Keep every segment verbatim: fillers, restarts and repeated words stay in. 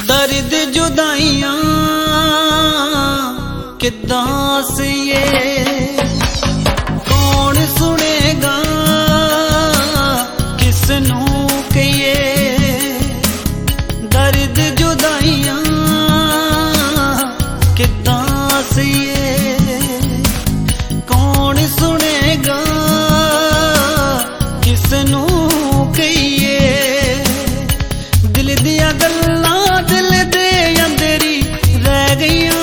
दर्द जुदाइयां किद्दां सीए कौन सुनेगा किसनू कहिए। दर्द जुदाइयां किद्दां सीए कौन सुनेगा किसनू कहिए। दिल दिया गल्लां दिल दे अंदरी रह गईयां।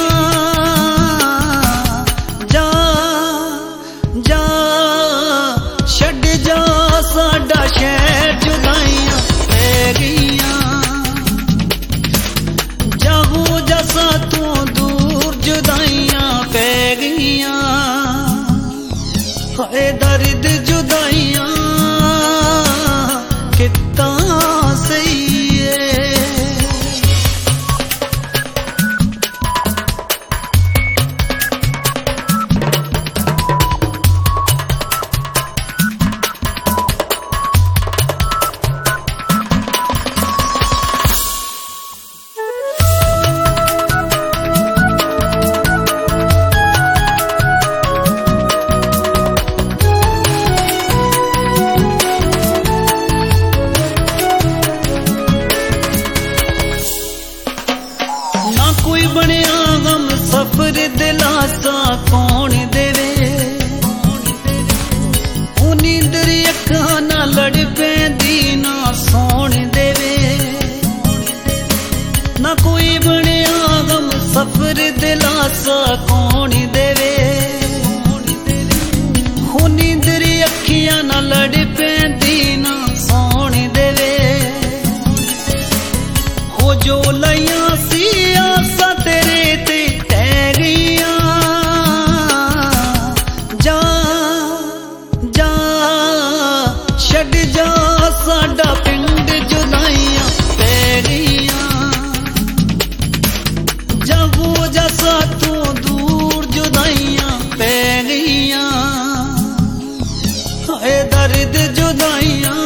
जा जा छड़ जा साडा शहर जुदाइयां पै गईयां। जाहू जसा तू दूर जुदाइयां पै गईयां। हाय दर्द जुदाइयां किद्दां सही सफर दिलासा कौन देवे। नींदर अखां ना लड़ पैंदी ना सौन देवे। ना कोई बनिया गम सफर दिलासा कौन देवे। नींदर अखियां ना लड़ पैंदी ना सौन देवे। हो जो लइयां सी आसा तेरे ते छड़ जा साडा पिंड जुदाइयां पै गईयां। जाहू जसा तू दूर जुदाइयां पै गईयां। हाय दर्द जुदाइयां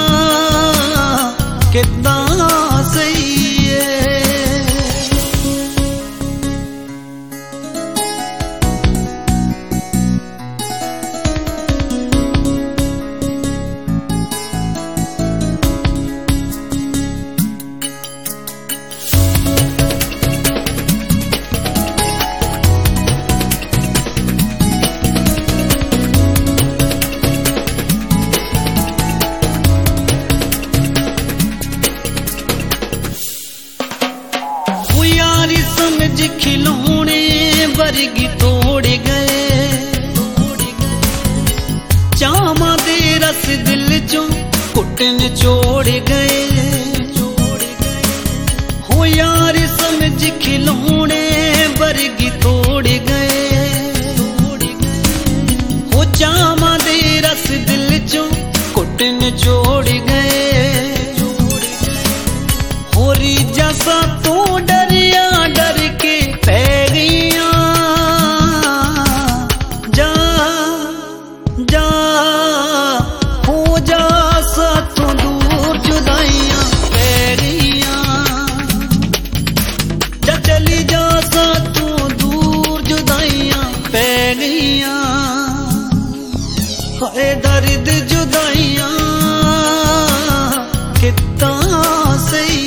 किद्दां सही है। समझ खिलौने वर्गी तोड़ गए। चामा दे रस दिल चो कुटन छोड़ गए। हो यार समझ खिलौने वर्गी तोड़ गए। हो चामा दे रस दिल चो कुटन छोड़ गए। हो री जसा तू डरिया डर के पै गईयां। जा जा हो जा सा तू दूर जुदाइयां पै गईयां। जा चली जा सा तू दूर जुदाइयां पै गईयां। हाय दर्द जुदाइयां किद्दां सही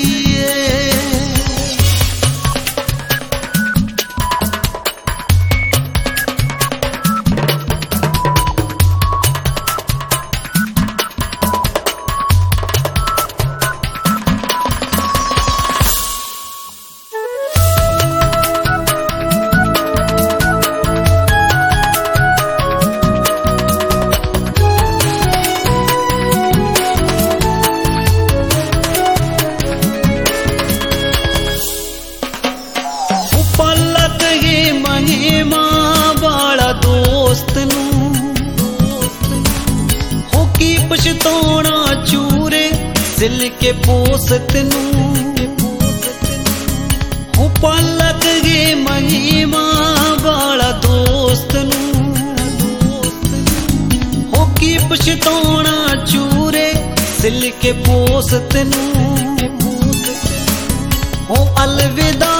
पछताना चूरे सिल के पोसत नू। हो पलक गे महिमा वाला दोस्त नू। हो की पछताना चूरे सिल के पोसत नू। हो अलविदा